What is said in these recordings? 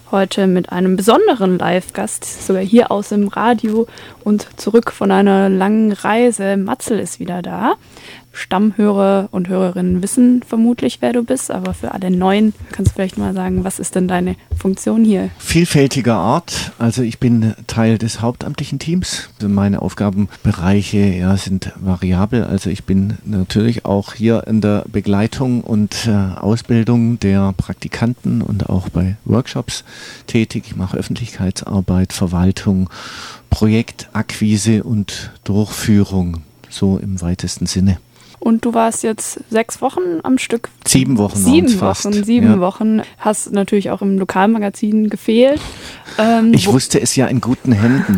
heute mit einem besonderen Live-Gast, sogar hier aus dem Radio und zurück von einer langen Reise. Matzel ist wieder da. Stammhörer und Hörerinnen wissen vermutlich, wer du bist, aber für alle Neuen kannst du vielleicht mal sagen, was ist denn deine Funktion hier? Vielfältiger Art. Also ich bin Teil des hauptamtlichen Teams. Also meine Aufgabenbereiche sind variabel. Also ich bin natürlich auch hier in der Begleitung und Ausbildung der Praktikanten und auch bei Workshops tätig. Ich mache Öffentlichkeitsarbeit, Verwaltung, Projektakquise und Durchführung, so im weitesten Sinne. Und du warst jetzt 6 Wochen am Stück. 7 Wochen. 7 Wochen. Hast natürlich auch im Lokalmagazin gefehlt. Ich wusste es ja in guten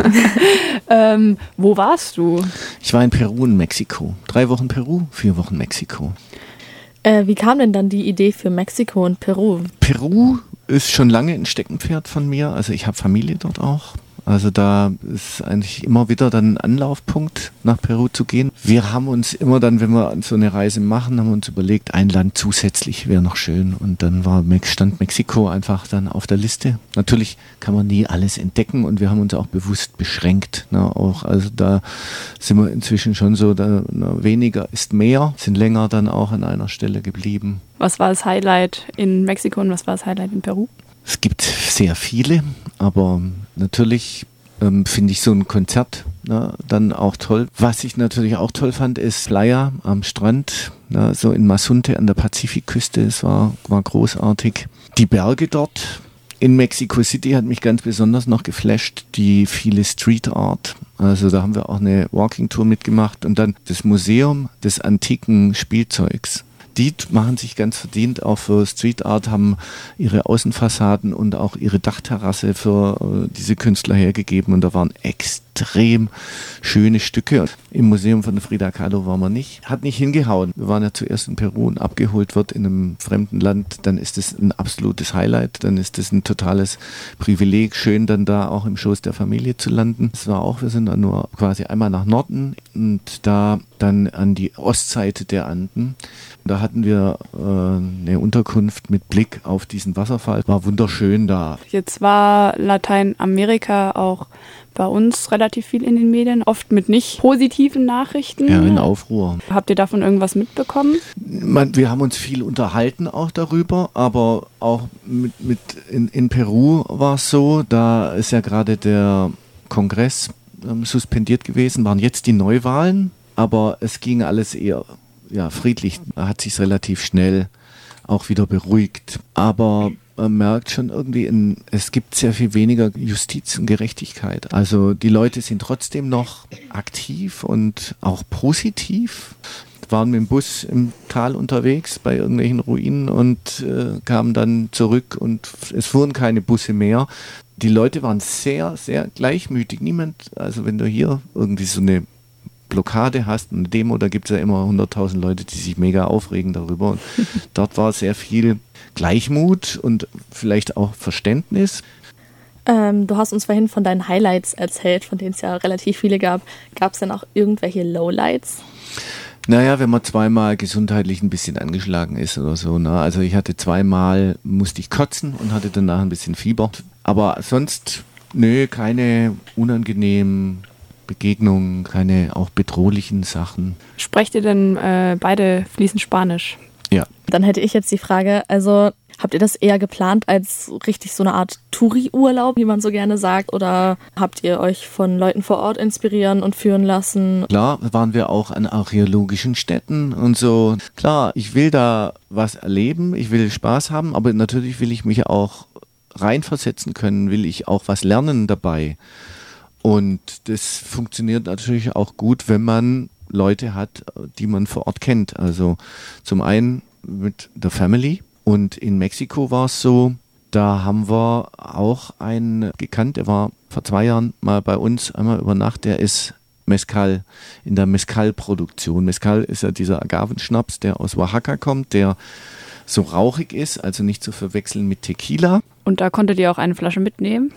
Händen. Wo warst du? Ich war in Peru und Mexiko. 3 Wochen Peru, 4 Wochen Mexiko. Wie kam denn dann die Idee für Mexiko und Peru? Peru ist schon lange ein Steckenpferd von mir. Also ich habe Familie dort auch. Also da ist eigentlich immer wieder dann ein Anlaufpunkt, nach Peru zu gehen. Wir haben uns immer dann, wenn wir so eine Reise machen, haben wir uns überlegt, ein Land zusätzlich wäre noch schön. Und dann stand Mexiko einfach dann auf der Liste. Natürlich kann man nie alles entdecken und wir haben uns auch bewusst beschränkt. Also da sind wir inzwischen schon so, weniger ist mehr, sind länger dann auch an einer Stelle geblieben. Was war das Highlight in Mexiko und was war das Highlight in Peru? Es gibt sehr viele, aber natürlich finde ich so ein Konzert dann auch toll. Was ich natürlich auch toll fand, ist Playa am Strand, so in Mazunte an der Pazifikküste. Es war großartig. Die Berge dort in Mexico City hat mich ganz besonders noch geflasht, die viele Street Art. Also da haben wir auch eine Walking Tour mitgemacht und dann das Museum des antiken Spielzeugs. Die machen sich ganz verdient auch für Street Art, haben ihre Außenfassaden und auch ihre Dachterrasse für diese Künstler hergegeben und da waren extrem schöne Stücke. Im Museum von Frida Kahlo waren wir nicht. Hat nicht hingehauen. Wir waren ja zuerst in Peru und abgeholt wird in einem fremden Land, dann ist es ein absolutes Highlight, dann ist es ein totales Privileg, schön dann da auch im Schoß der Familie zu landen. Wir sind dann nur quasi einmal nach Norden und da dann an die Ostseite der Anden. Da hatten wir eine Unterkunft mit Blick auf diesen Wasserfall. War wunderschön da. Jetzt war Lateinamerika auch bei uns relativ viel in den Medien, oft mit nicht positiven Nachrichten. Ja, in Aufruhr. Habt ihr davon irgendwas mitbekommen? Wir haben uns viel unterhalten auch darüber, aber auch in Peru war es so, da ist ja gerade der Kongress suspendiert gewesen, waren jetzt die Neuwahlen, aber es ging alles eher friedlich, hat sich relativ schnell auch wieder beruhigt. Aber man merkt schon irgendwie, es gibt sehr viel weniger Justiz und Gerechtigkeit. Also die Leute sind trotzdem noch aktiv und auch positiv. Waren mit dem Bus im Tal unterwegs bei irgendwelchen Ruinen und kamen dann zurück und es fuhren keine Busse mehr. Die Leute waren sehr, sehr gleichmütig. Also wenn du hier irgendwie so eine Blockade hast, eine Demo, da gibt es ja immer 100.000 Leute, die sich mega aufregen darüber. Und dort war sehr viel Gleichmut und vielleicht auch Verständnis. Du hast uns vorhin von deinen Highlights erzählt, von denen es ja relativ viele gab. Gab es denn auch irgendwelche Lowlights? Naja, wenn man zweimal gesundheitlich ein bisschen angeschlagen ist oder so. Also ich hatte musste ich kotzen und hatte danach ein bisschen Fieber. Aber sonst, keine unangenehmen Begegnungen, keine auch bedrohlichen Sachen. Sprecht ihr denn beide fließend Spanisch? Ja. Dann hätte ich jetzt die Frage, also habt ihr das eher geplant als richtig so eine Art Touri-Urlaub, wie man so gerne sagt, oder habt ihr euch von Leuten vor Ort inspirieren und führen lassen? Klar, waren wir auch an archäologischen Stätten und so. Klar, ich will da was erleben, ich will Spaß haben, aber natürlich will ich mich auch reinversetzen können, will ich auch was lernen dabei. Und das funktioniert natürlich auch gut, wenn man Leute hat, die man vor Ort kennt. Also zum einen mit der Family. Und in Mexiko war es so, da haben wir auch einen gekannt, der war vor 2 Jahren mal bei uns einmal über Nacht, der ist Mezcal, in der Mezcal-Produktion. Mezcal ist ja dieser Agavenschnaps, der aus Oaxaca kommt, der so rauchig ist, also nicht zu verwechseln mit Tequila. Und da konntet ihr auch eine Flasche mitnehmen?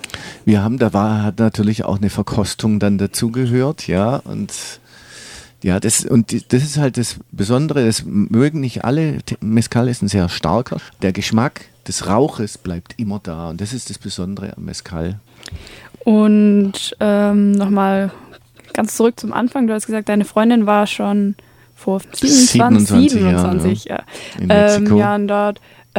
Hat natürlich auch eine Verkostung dann dazugehört, ja, und ja, das ist halt das Besondere, das mögen nicht alle. Mezcal ist ein sehr starker. Der Geschmack des Rauches bleibt immer da. Und das ist das Besondere am Mezcal. Und nochmal ganz zurück zum Anfang. Du hast gesagt, deine Freundin war schon vor 27 in Mexiko. Jahren dort.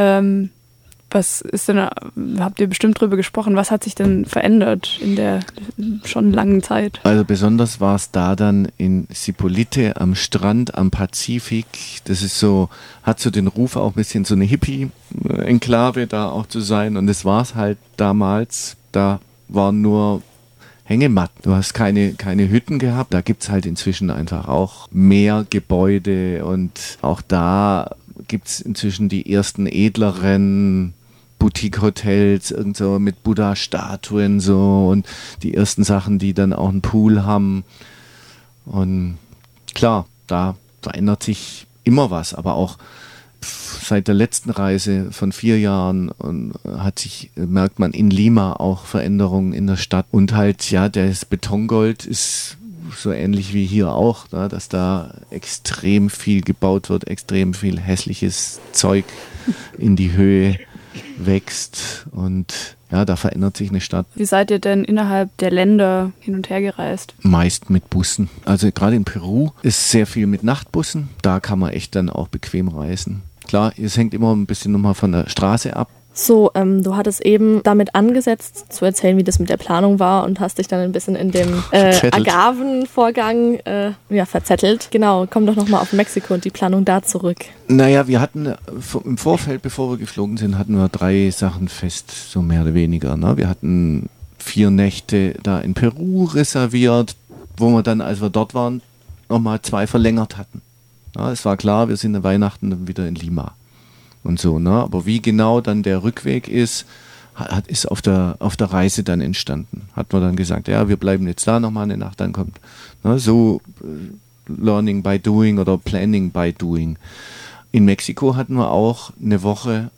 Was ist denn, habt ihr bestimmt drüber gesprochen, was hat sich denn verändert in der schon langen Zeit? Also besonders war es da dann in Zipolite am Strand am Pazifik. Das ist so, hat so den Ruf auch ein bisschen so eine Hippie-Enklave da auch zu sein. Und das war es halt damals. Da waren nur Hängematten. Du hast keine Hütten gehabt. Da gibt es halt inzwischen einfach auch mehr Gebäude. Und auch da gibt es inzwischen die ersten edleren Boutique-Hotels, irgend so mit Buddha-Statuen so und die ersten Sachen, die dann auch einen Pool haben. Und klar, da verändert sich immer was, aber auch seit der letzten Reise von 4 Jahren merkt man in Lima auch Veränderungen in der Stadt. Und halt, ja, das Betongold ist so ähnlich wie hier auch, ne, dass da extrem viel gebaut wird, extrem viel hässliches Zeug in die Höhe wächst und ja, da verändert sich eine Stadt. Wie seid ihr denn innerhalb der Länder hin und her gereist? Meist mit Bussen. Also gerade in Peru ist sehr viel mit Nachtbussen. Da kann man echt dann auch bequem reisen. Klar, es hängt immer ein bisschen nochmal von der Straße ab. So, du hattest eben damit angesetzt, zu erzählen, wie das mit der Planung war und hast dich dann ein bisschen in dem Agavenvorgang verzettelt. Genau, komm doch nochmal auf Mexiko und die Planung da zurück. Naja, wir hatten im Vorfeld, bevor wir geflogen sind, hatten wir 3 Sachen fest, so mehr oder weniger. Ne? Wir hatten 4 Nächte da in Peru reserviert, wo wir dann, als wir dort waren, nochmal 2 verlängert hatten. Ja, es war klar, wir sind an Weihnachten dann wieder in Lima. Und so, ne? Aber wie genau dann der Rückweg ist auf der Reise dann entstanden. Hat man dann gesagt, ja, wir bleiben jetzt da nochmal eine Nacht, dann kommt so Learning by Doing oder Planning by Doing. In Mexiko hatten wir auch eine Woche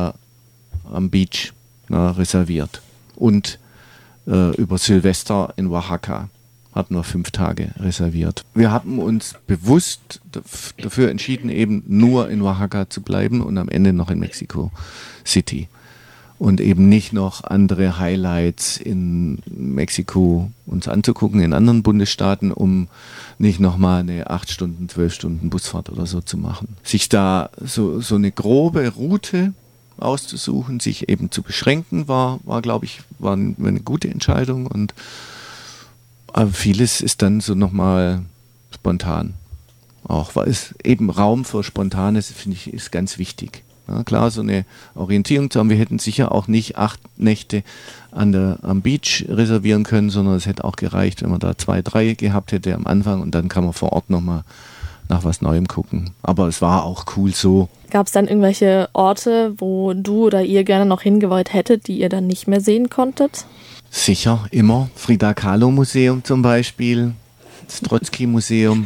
am Beach reserviert. Und über Silvester in Oaxaca hatten wir 5 Tage reserviert. Wir haben uns bewusst dafür entschieden, eben nur in Oaxaca zu bleiben und am Ende noch in Mexico City. Und eben nicht noch andere Highlights in Mexiko uns anzugucken, in anderen Bundesstaaten, um nicht nochmal eine 8 Stunden, 12 Stunden Busfahrt oder so zu machen. Sich da so eine grobe Route auszusuchen, sich eben zu beschränken, war glaube ich, eine gute Entscheidung und aber vieles ist dann so nochmal spontan. Auch weil es eben Raum für Spontanes, finde ich, ist ganz wichtig. Ja, klar, so eine Orientierung zu haben. Wir hätten sicher auch nicht 8 Nächte am Beach reservieren können, sondern es hätte auch gereicht, wenn man da 2, 3 gehabt hätte am Anfang und dann kann man vor Ort nochmal nach was Neuem gucken. Aber es war auch cool so. Gab es dann irgendwelche Orte, wo du oder ihr gerne noch hingewollt hättet, die ihr dann nicht mehr sehen konntet? Sicher, immer. Frida Kahlo Museum zum Beispiel, das Trotzki Museum.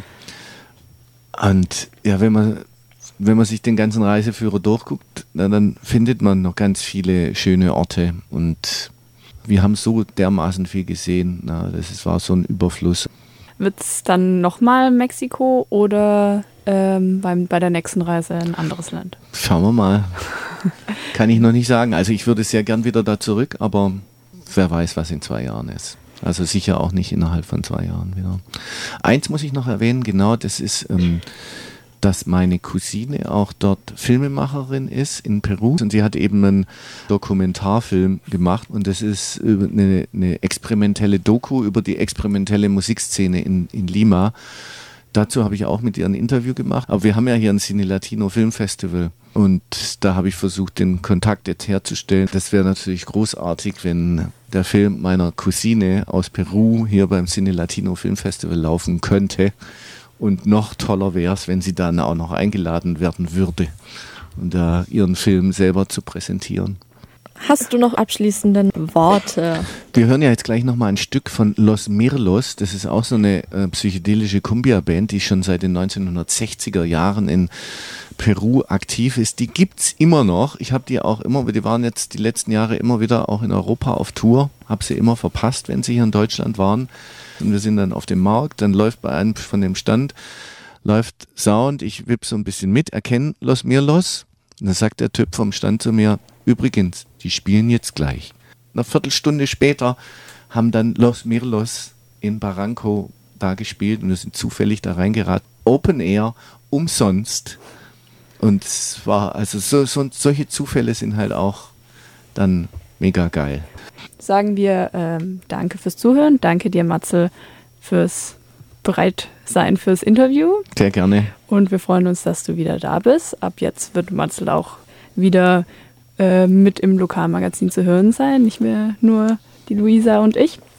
Und ja, wenn man sich den ganzen Reiseführer durchguckt, dann findet man noch ganz viele schöne Orte. Und wir haben so dermaßen viel gesehen. War so ein Überfluss. Wird es dann nochmal Mexiko oder bei der nächsten Reise ein anderes Land? Schauen wir mal. Kann ich noch nicht sagen. Also ich würde sehr gern wieder da zurück, aber wer weiß, was in 2 Jahren ist. Also sicher auch nicht innerhalb von 2 Jahren wieder. Eins muss ich noch erwähnen, genau, das ist, dass meine Cousine auch dort Filmemacherin ist in Peru. Und sie hat eben einen Dokumentarfilm gemacht und das ist eine experimentelle Doku über die experimentelle Musikszene in Lima. Dazu habe ich auch mit ihr ein Interview gemacht. Aber wir haben ja hier ein Cine Latino Filmfestival und da habe ich versucht, den Kontakt jetzt herzustellen. Das wäre natürlich großartig, wenn der Film meiner Cousine aus Peru hier beim Cine Latino Filmfestival laufen könnte. Und noch toller wäre es, wenn sie dann auch noch eingeladen werden würde, und ihren Film selber zu präsentieren. Hast du noch abschließende Worte? Wir hören ja jetzt gleich nochmal ein Stück von Los Mirlos. Das ist auch so eine psychedelische Cumbia-Band, die schon seit den 1960er Jahren in Peru aktiv ist. Die gibt's immer noch. Ich habe die auch immer, die waren jetzt die letzten Jahre immer wieder auch in Europa auf Tour. Habe sie immer verpasst, wenn sie hier in Deutschland waren. Und wir sind dann auf dem Markt, dann läuft bei einem von dem Stand, läuft Sound, ich wippe so ein bisschen mit, erkenne Los Mirlos. Und dann sagt der Typ vom Stand zu mir, übrigens, die spielen jetzt gleich. Eine Viertelstunde später haben dann Los Mirlos in Barranco da gespielt und wir sind zufällig da reingeraten. Open Air, umsonst. Und es war, also solche Zufälle sind halt auch dann mega geil. Sagen wir danke fürs Zuhören. Danke dir, Matzel, fürs Bereitsein fürs Interview. Sehr gerne. Und wir freuen uns, dass du wieder da bist. Ab jetzt wird Matzel auch wieder mit im Lokalmagazin zu hören sein. Nicht mehr nur die Luisa und ich.